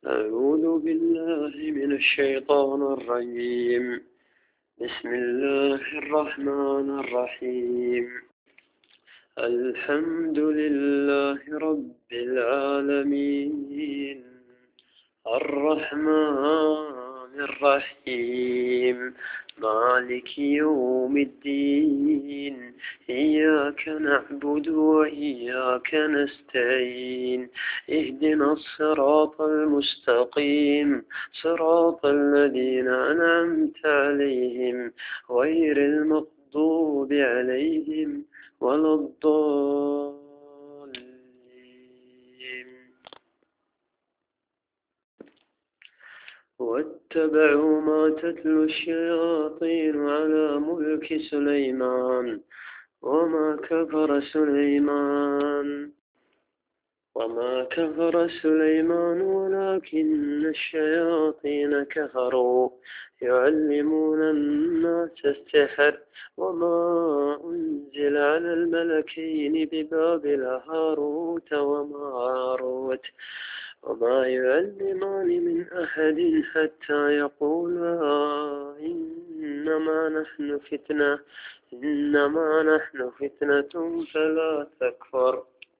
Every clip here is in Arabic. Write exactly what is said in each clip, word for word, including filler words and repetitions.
أعوذ بالله من الشيطان الرجيم. بسم الله الرحمن الرحيم. الحمد لله رب العالمين، الرحمن الرحيم، مالك يوم الدين. إياك نعبد وإياك نستعين. اهدنا الصراط المستقيم، صراط الذين أنعمت عليهم غير المغضوب عليهم ولا الضالين. واتبعوا ما تتلو الشياطين على ملك سليمان وما كفر سليمان وما كفر سليمان ولكن الشياطين كفروا يعلمون الناس السحر وما أنزل على الملكين ببابل هاروت وماروت وما يعلمان من أحد حتى يقولا إنما نحن فتنة إنما نحن فتنة فلا تكفر.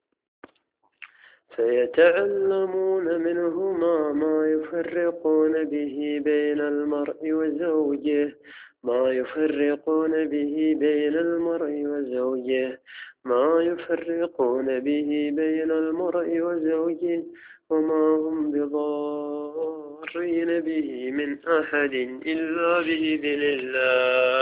فيتعلمون منهما ما يفرقون به بين المرء وزوجه ما يفرقون به بين المرء وزوجه ما يفرقون به بين المرء وزوجه وما هم بضارين به من أحد إلا بإذن الله.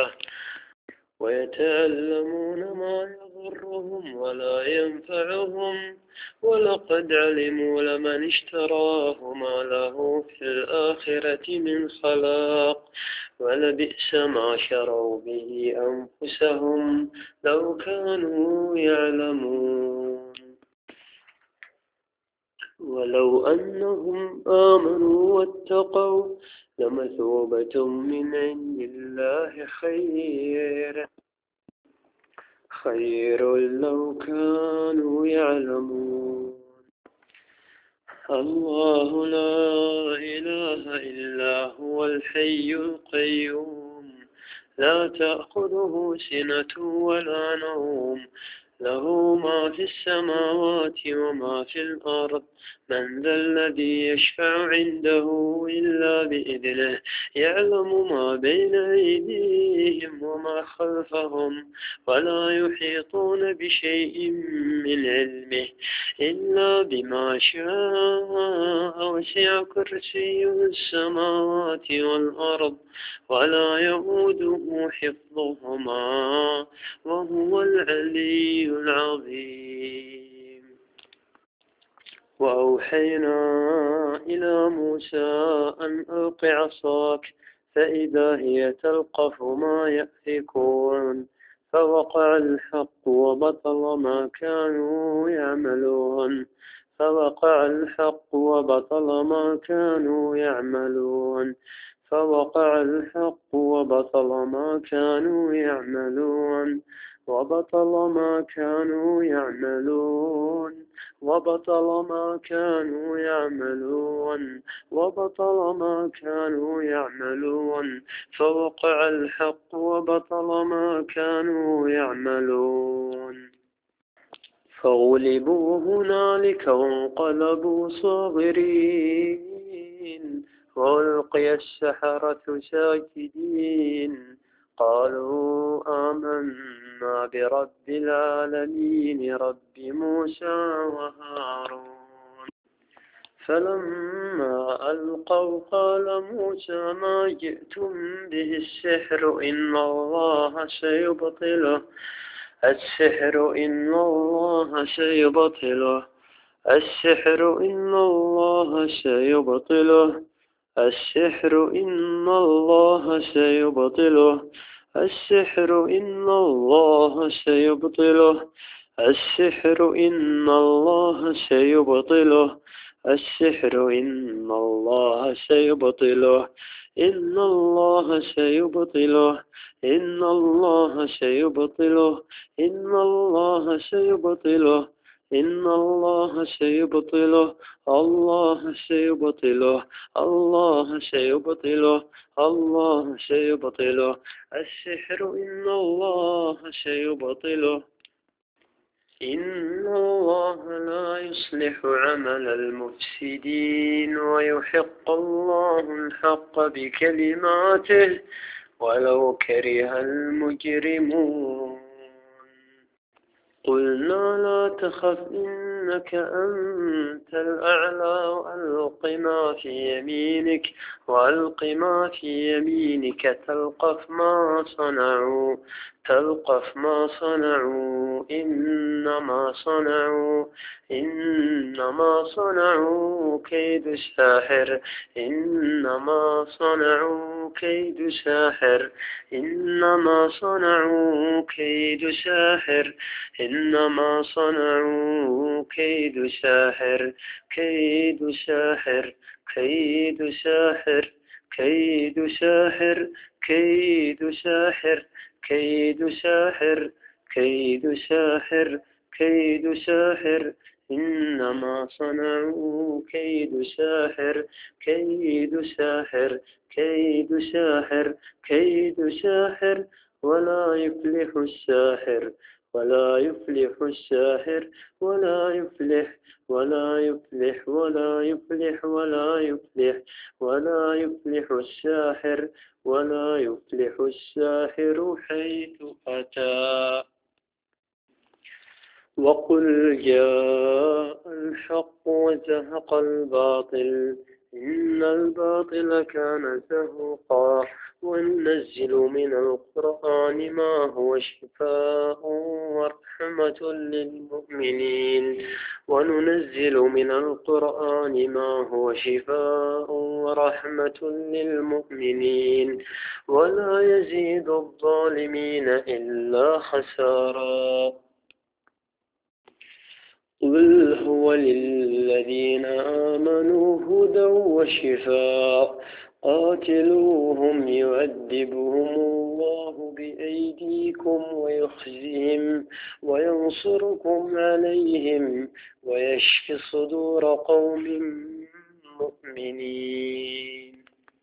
ويتعلمون ما يضرهم ولا ينفعهم ولقد علموا لمن اشتراه ما له في الآخرة من خلاق ولبئس ما شروا به أنفسهم لو كانوا يعلمون. ولو أنهم آمنوا واتقوا لمثوبة من عند الله خير خير لو كانوا يعلمون. الله لا إله إلا هو الحي القيوم، لا تأخذه سنة ولا نوم، له ما في السماوات وما في الأرض. من ذا الذي يشفع عنده إلا بإذنه، يعلم ما بين أيديهم وما خلفهم ولا يحيطون بشيء من علمه إلا بما شاء. وسع كرسيه السماوات والأرض ولا يؤوده حفظهما وهو العلي العظيم. وأوحينا إلى موسى أن ألق عصاك فإذا هي تلقف ما يأفكون، فوقع الحق وبطل ما كانوا يعملون فوقع الحق وبطل ما كانوا يعملون فوقع الحق وبطل ما كانوا يعملون وبطل ما كانوا يعملون وبطل ما كانوا يعملون وبطل ما كانوا يعملون فوقع الحق وبطل ما كانوا يعملون. فغلبوا هنالك وانقلبوا صاغرين وألقي السحرة ساجدين قالوا آمنا برب العالمين رب موسى وهارون. فلما ألقوا قال موسى ما جئتم به السحر إن الله سيبطله السحر إن الله سيبطله السحر إن الله سيبطله السحر إن الله سيبطله السحر إن الله سيبطله السحر إن الله سيبطله السحر إن الله سيبطله إن الله سيبطله إن الله سيبطله إن الله سيبطله إن الله سيبطله، الله سيبطله، الله سيبطله، الله سيبطله. السحر إن الله سيبطله. إن الله لا يصلح عمل المفسدين ويحق الله الحق بكلماته ولو كره المجرمون. قلنا لا تخف إنك أنت الأعلى وألق ما في يمينك وألق ما في يمينك تلقف ما صنعوا تلقف ما صنعوا إنما صنعوا إنما صنعوا كيد ساحر إنما صنعوا كيد ساحر إنما صنعوا كيد ساحر إنما صنعوا كيد ساحر كيد ساحر كيد ساحر كيد ساحر كيد ساحر كيد ساحر كيد ساحر كيد ساحر إنما صنعوا كيد ساحر كيد ساحر كيد ساحر كيد ساحر ولا يفلح الساحر ولا يفلح الساحر ولا يفلح ولا يفلح ولا يفلح ولا يفلح ولا يفلح الساحر ولا يفلح الساحر حيث أتى. وقل جاء الحق وزهق الباطل إن الباطل كان زهوقا. وننزل من القرآن ما هو شفاء ورحمة للمؤمنين وننزل من القرآن ما هو شفاء ورحمة للمؤمنين ولا يزيد الظالمين إلا خسارا. قل هو للذين آمنوا هدى وشفاء قاتلوهم يعذبهم الله بأيديكم ويخزهم وينصركم عليهم ويشفي صدور قوم مؤمنين.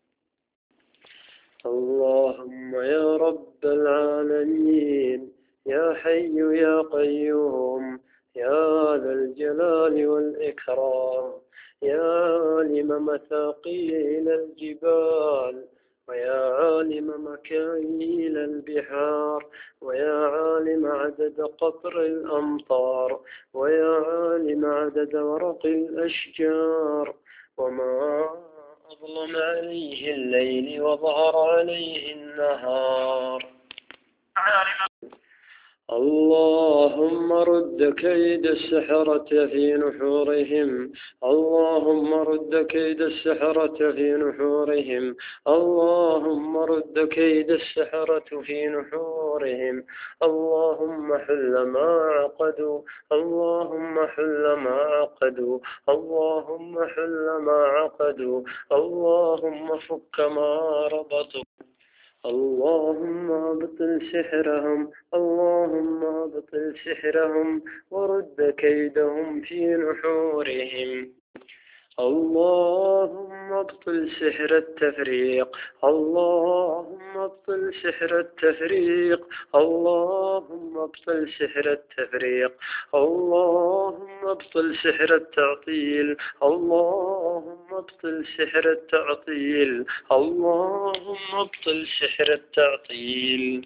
اللهم يا رب العالمين يا حي يا قيوم يا ذا الجلال والإكرام يا عالم مثاقيل الجبال ويا عالم مكاييل البحار ويا عالم عدد قطر الأمطار ويا عالم عدد ورق الأشجار وما أظلم عليه الليل وظهر عليه النهار. اللهم رد كيد السحرة في نحورهم اللهم رد كيد السحرة في نحورهم اللهم رد كيد السحرة في نحورهم اللهم حل ما عقدوا اللهم حل ما عقدوا اللهم حل ما عقدوا اللهم فك ما ربطوا اللهم ابطل سحرهم اللهم ابطل سحرهم ورد كيدهم في نحورهم اللهم ابطل سحر التفريق اللهم ابطل سحر التفريق اللهم ابطل سحر التفريق اللهم ابطل سحر التعطيل اللهم ابطل سحر التعطيل اللهم ابطل سحر التعطيل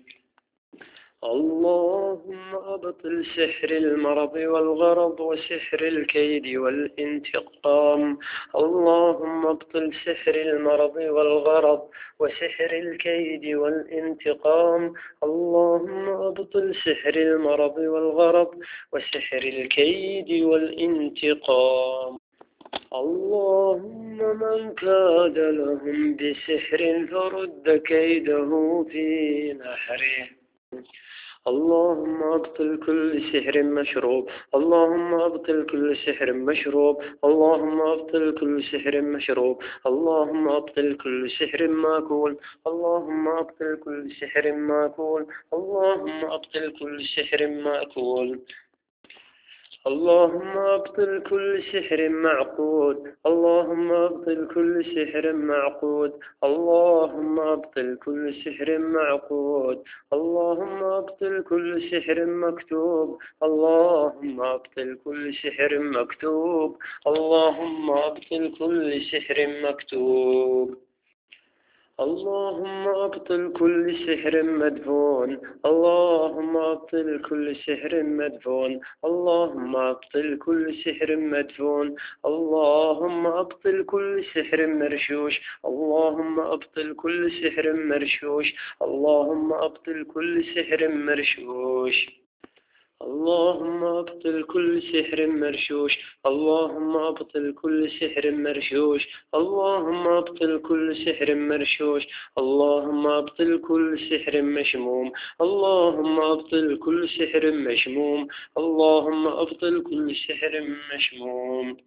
اللهم أبطل سحر المرض والغرض وسحر الكيد والانتقام اللهم أبطل سحر المرض والغرض وسحر الكيد والانتقام اللهم أبطل سحر المرض والغرض وسحر الكيد والانتقام اللهم من كاد لهم بسحر فرد كيده في نحره اللهم أبطل كل سحر مشروب اللهم أبطل كل سحر مشروب اللهم أبطل كل سحر مشروب اللهم أبطل كل سحر ماكول اللهم أبطل كل سحر ماكول اللهم أبطل كل سحر ماكول اللهم أبطل كل سحر معقود اللهم أبطل كل سحر معقود اللهم أبطل كل سحر معقود اللهم أبطل كل سحر مكتوب اللهم أبطل كل سحر مكتوب اللهم أبطل كل سحر مكتوب اللهم أبطل كل سحر مدفون اللهم أبطل كل سحر مدفون اللهم أبطل كل سحر مدفون اللهم أبطل كل سحر مرشوش اللهم أبطل كل سحر مرشوش اللهم أبطل كل سحر مرشوش اللهم أبطل كل سحر مرشوش اللهم أبطل كل سحر مرشوش اللهم أبطل كل سحر مرشوش اللهم أبطل كل سحر مشموم اللهم أبطل كل سحر مشموم اللهم أبطل كل سحر مشموم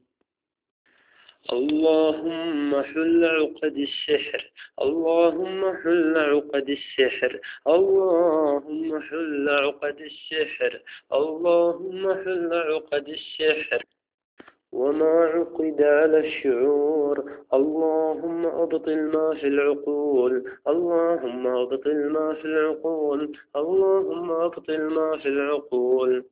اللهم حل عقد السحر اللهم حل عقد السحر اللهم حل عقد السحر اللهم حل عقد السحر وما عقد على الشعور اللهم أبطل ما في العقول اللهم أبطل ما في العقول اللهم أبطل ما في العقول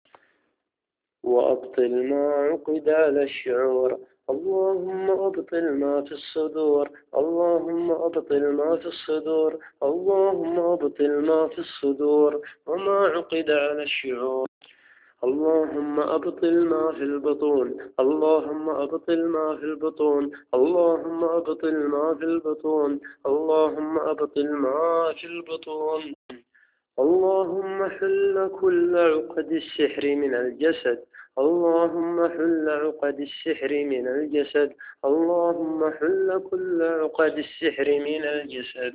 وأبطل ما عقد على الشعور اللهم أبطل ما في الصدور اللهم أبطل ما في الصدور اللهم أبطل ما في الصدور وما عقد على الشعور اللهم أبطل ما في البطون اللهم أبطل ما في البطون اللهم أبطل ما في البطون اللهم أبطل ما في البطون اللهم حل كل عقد السحر من الجسد اللهم حل عقد السحر من الجسد اللهم حل كل عقد السحر من الجسد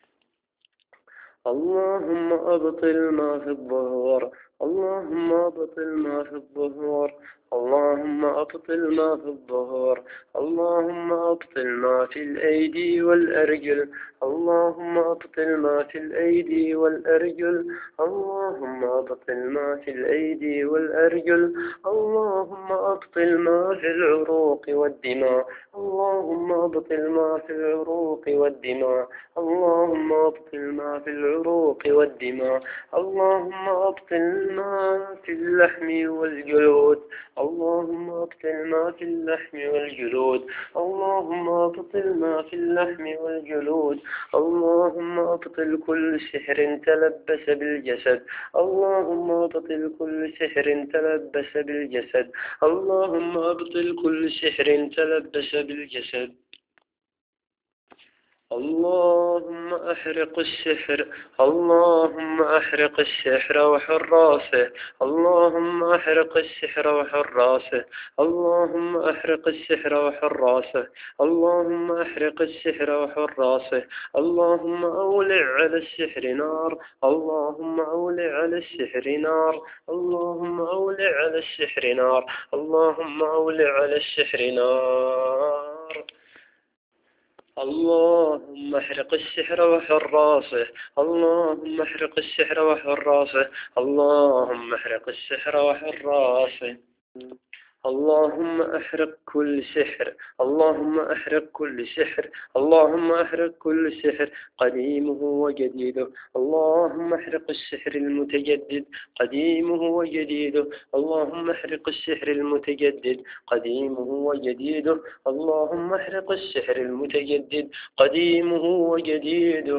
اللهم أبطل ما في الظهور اللهم أبطل ما في الظهور اللهم أبطل ما في الظهور اللهم أبطل ما في الأيدي والأرجل اللهم أبطل ما في الأيدي والأرجل اللهم أبطل ما في الأيدي والأرجل اللهم أبطل ما في العروق والدماء اللهم أبطل ما في العروق والدماء اللهم أبطل ما في العروق والدماء اللهم أبطل ما في اللحم والجلود اللهم أبطل ما في اللحم والجلود اللهم أبطل ما في اللحم والجلود اللهم أبطل كل سحر تلبس بالجسد اللهم أبطل كل سحر تلبس بالجسد اللهم أبطل كل سحر تلبس بالجسد اللهم أحرق السحر اللهم أحرق السحر وحراسه اللهم أحرق السحر وحراسه اللهم أحرق السحر وحراسه اللهم أحرق السحر وحراسه اللهم أولع على السحر نار اللهم أولع على السحر نار اللهم أولع على السحر نار اللهم أولع على السحر نار اللهم احرق السحر وحراسه اللهم احرق السحر وحراسه اللهم احرق السحر وحراسه اللهم احرق كل سحر اللهم احرق كل سحر اللهم احرق كل سحر قديمه وجديده اللهم احرق السحر المتجدد قديمه وجديده اللهم احرق السحر المتجدد قديمه وجديده اللهم احرق السحر المتجدد قديمه وجديده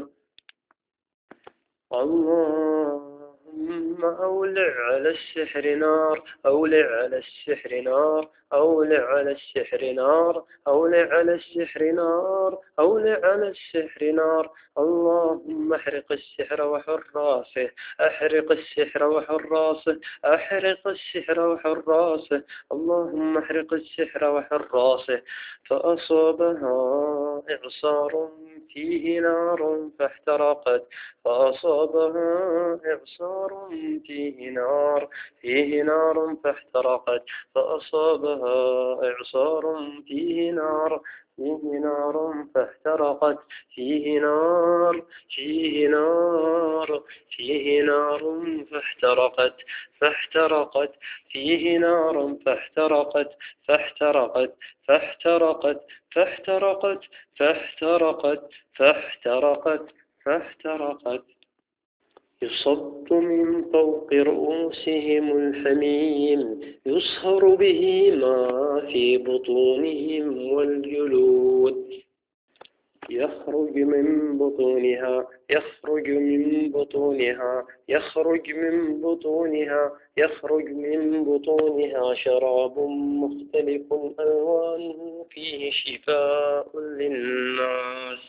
اللهم أولع على السحر نار أولع على السحر نار أولع على السحر نار أولع على السحر نار أولع على السحر نار اللهم احرق السحر وحراسه أحرق السحر وحراسه أحرق السحر وحراسه اللهم احرق السحر وحراسه فأصابها إعصار فيه نار فاحترقت فأصابها إعصار فيه نار فيه نار فاحترقت فأصابها إعصار فيه نار فيه نار فاحترقت فيه نار فيه نار فيه نار فاحترقت فاحترقت فيه نار فاحترقت فاحترقت فاحترقت فاحترقت فاحترقت فاحترقت فاحترقت يصب من فوق رؤوسهم الحميم يصهر به ما في بطونهم والجلود يخرج من بطونها يخرج من بطونها يخرج من بطونها يخرج من بطونها شراب مختلف ألوانه فيه شفاء للناس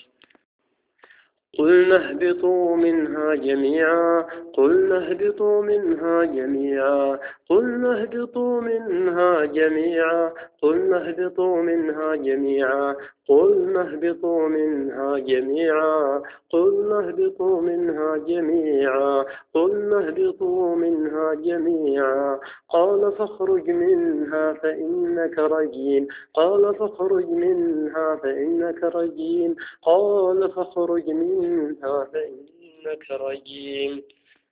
قلنا اهبطوا منها جميعا قلنا اهبطوا منها جميعا قلنا اهبطوا منها جميعا قلنا اهبطوا منها جميعا قلنا اهبطوا منها جميعا قلنا اهبطوا منها جميعا قلنا اهبطوا منها جميعا قال فاخرج منها فإنك رجيم قال فاخرج منها فإنك رجيم قال فاخرج منها فإنك رجيم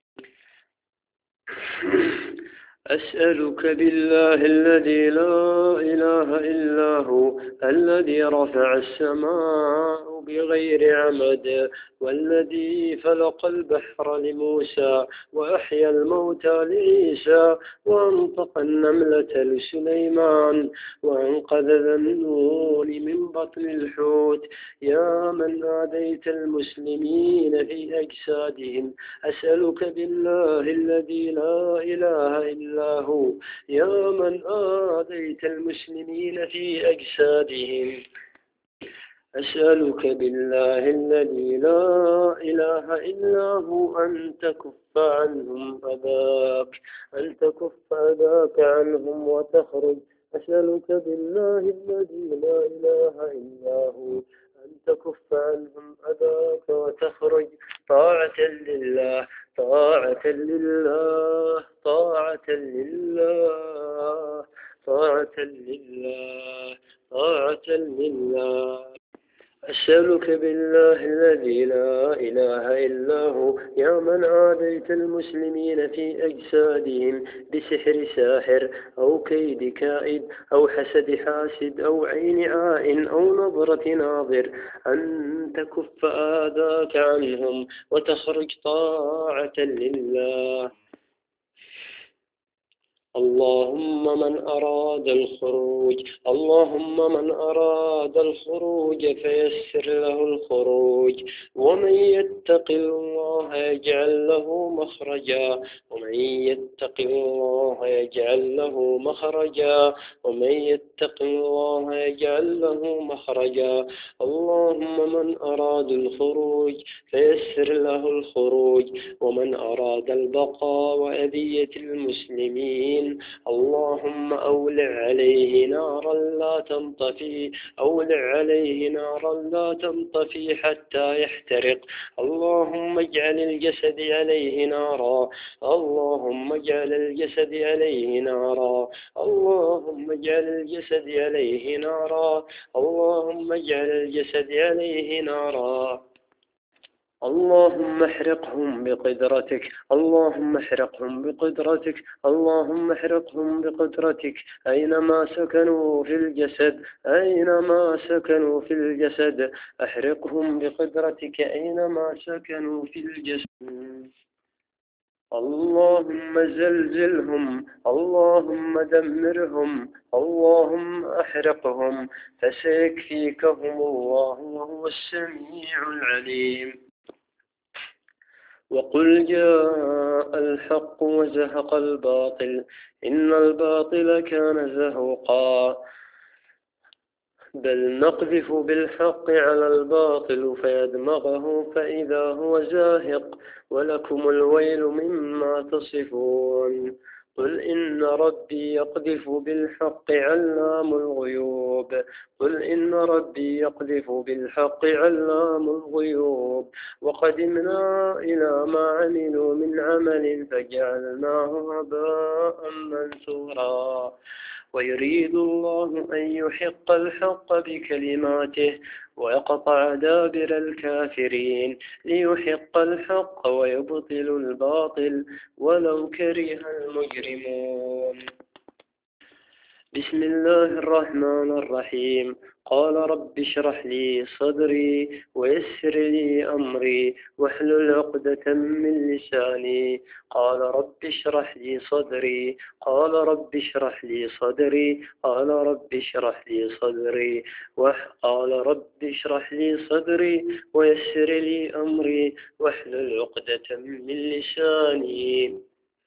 أسألك بالله الذي لا إله إلا هو الذي رفع السماء بغير عمد والذي فلق البحر لموسى وأحيا الموتى لعيسى وأنطق النملة لسليمان وأنقذ ذا النون من بطن الحوت يا من آذيت المسلمين في أجسادهم أسألك بالله الذي لا إله إلا هو يا من آذيت المسلمين في أجسادهم أسألك بالله الذي لا إله إلا هو أن تكف عنهم أذاك أن تكف أذاك عنهم وتخرج أسألك بالله الذي لا إله إلا هو أن تكف عنهم أذاك وتخرج طاعة لله طاعة لله طاعة لله طاعة لله طاعة لله أسألك بالله الذي لا إله إلا هو يا من عاديت المسلمين في أجسادهم بسحر ساحر أو كيد كائد أو حسد حاسد أو عين عائن أو نظرة ناظر أن تكف آذاك عنهم وتخرج طاعة لله اللهم من أراد الخروج اللهم من أراد الخروج فيسر له الخروج ومن يتق الله يجعل له مخرجا ومن يتق الله يجعل له مخرجا ومن يتق الله يجعل له مخرجا اللهم من أراد الخروج فيسر له الخروج ومن أراد البقاء وأذية المسلمين اللهم أولع عليه نارا لا تنطفي أولع عليه نارا لا تنطفي حتى يحترق اللهم اجعل الجسد عليه نارا اللهم اجعل الجسد عليه نارا اللهم اجعل الجسد عليه نارا اللهم اجعل الجسد عليه نارا اللهم احرقهم بقدرتك اللهم احرقهم بقدرتك اللهم احرقهم بقدرتك أينما سكنوا في الجسد أينما سكنوا في الجسد احرقهم بقدرتك أينما سكنوا في الجسد اللهم زلزلهم اللهم دمرهم اللهم احرقهم فسيكفيكهم الله وهو السميع العليم وقل جاء الحق وزهق الباطل إن الباطل كان زهوقا بل نقذف بالحق على الباطل فيدمغه فإذا هو زاهق ولكم الويل مما تصفون قل إن ربي يقذف بالحق علام الغيوب قل إن ربي يقذف بالحق علام الغيوب وقدمنا إلى ما عملوا من عمل فجعلناه هباء منثورا ويريد الله أن يحق الحق بكلماته ويقطع دابر الكافرين ليحق الحق ويبطل الباطل ولو كره المجرمون. بسم الله الرحمن الرحيم. قال رب اشرح لي صدري ويسر لي أمري واحلل عقدة من لساني. قال رب اشرح لي صدري قال رب اشرح لي صدري قال رب اشرح لي صدري قال رب اشرح لي صدري ويسر لي أمري واحلل عقدة من لساني.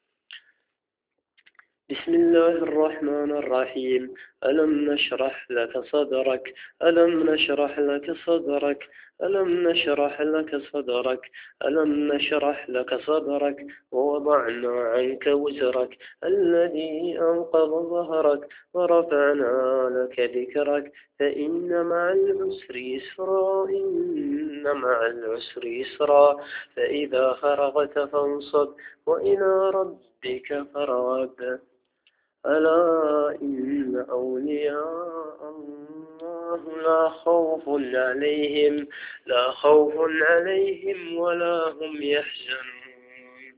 بسم الله الرحمن الرحيم. ألم نشرح لك صدرك ألم نشرح لك صدرك ألم نشرح لك صدرك ألم نشرح لك صدرك ووضعنا عنك وزرك الذي أنقض ظهرك ورفعنا لك ذكرك فإن مع العسر يسرا إن مع العسر يسرا فإذا فرغت فانصب وإلى ربك فارغب. ألا إن أولياء الله لا خوف عليهم لا خوف عليهم ولا هم يحزنون.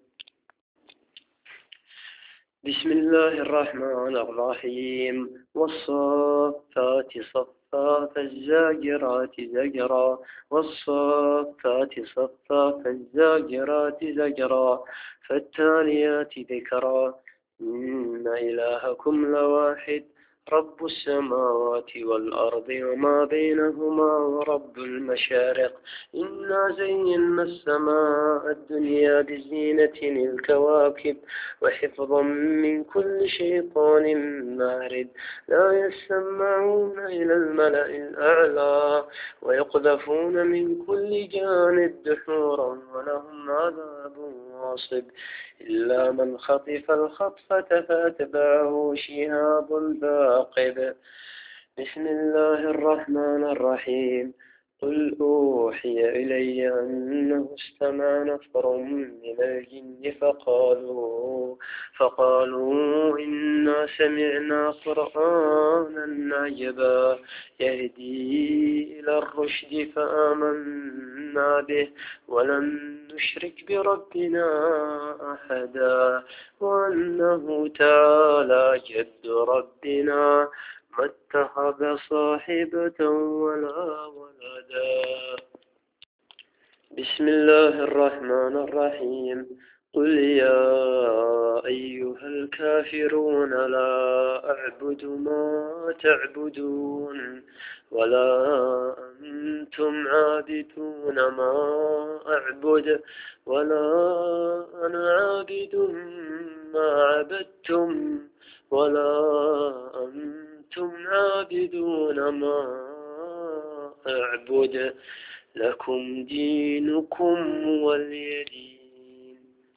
بسم الله الرحمن الرحيم. والصافات صفا فالزاجرات زجرا والصافات صفا فالزاجرات زجرا فالتاليات ذكرا إن إلهكم لواحد رب السماوات والأرض وما بينهما ورب المشارق. إنا زينا السماء الدنيا بزينة الكواكب وحفظا من كل شيطان مارد لا يسمعون إلى الملأ الأعلى ويقذفون من كل جانب دحورا ولهم عذاب واصب إلا من خطف الخطفة فأتبعه شهاب ثاقب. بسم الله الرحمن الرحيم. قل أوحي إلي أنه استمع نفر من الجن فقالوا فقالوا إنا سمعنا قرآنا عجبا يهدي إلى الرشد فآمنا به ولن نشرك بربنا أحدا وأنه تعالى جد ربنا ما اتخذ صاحبة ولا ولدا. بسم الله الرحمن الرحيم. قل يا أيها الكافرون لا أعبد ما تعبدون ولا أنتم عابدون ما أعبد ولا أنا عابد ما عبدتم ولا أنتم عابدون ما أعبد لكم دينكم ولي دين.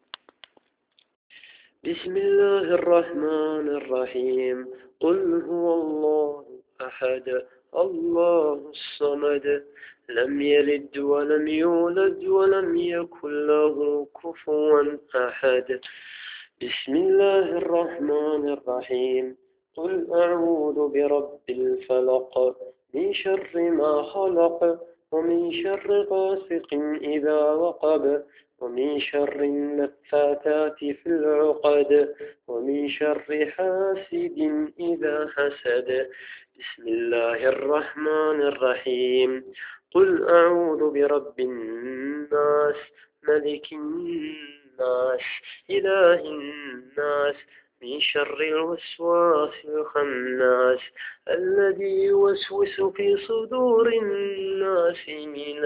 بسم الله الرحمن الرحيم. قل هو الله أحد الله الصمد لم يلد ولم يولد ولم يكن له كفوا أحد. بسم الله الرحمن الرحيم. قل أعوذ برب الفلق من شر ما خلق ومن شر غاسق إذا وقب ومن شر النفاثات في العقد ومن شر حاسد إذا حسد. بسم الله الرحمن الرحيم. قل أعوذ برب الناس ملك الناس إله الناس من شر الوسواس الخناس الذي يوسوس في صدور الناس من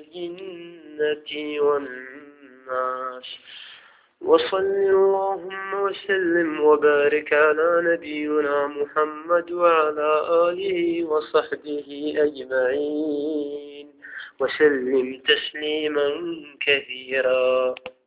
الجنة والناس. وصل اللهم وسلم وبارك على نبينا محمد وعلى آله وصحبه أجمعين وسلم تسليما كثيرا.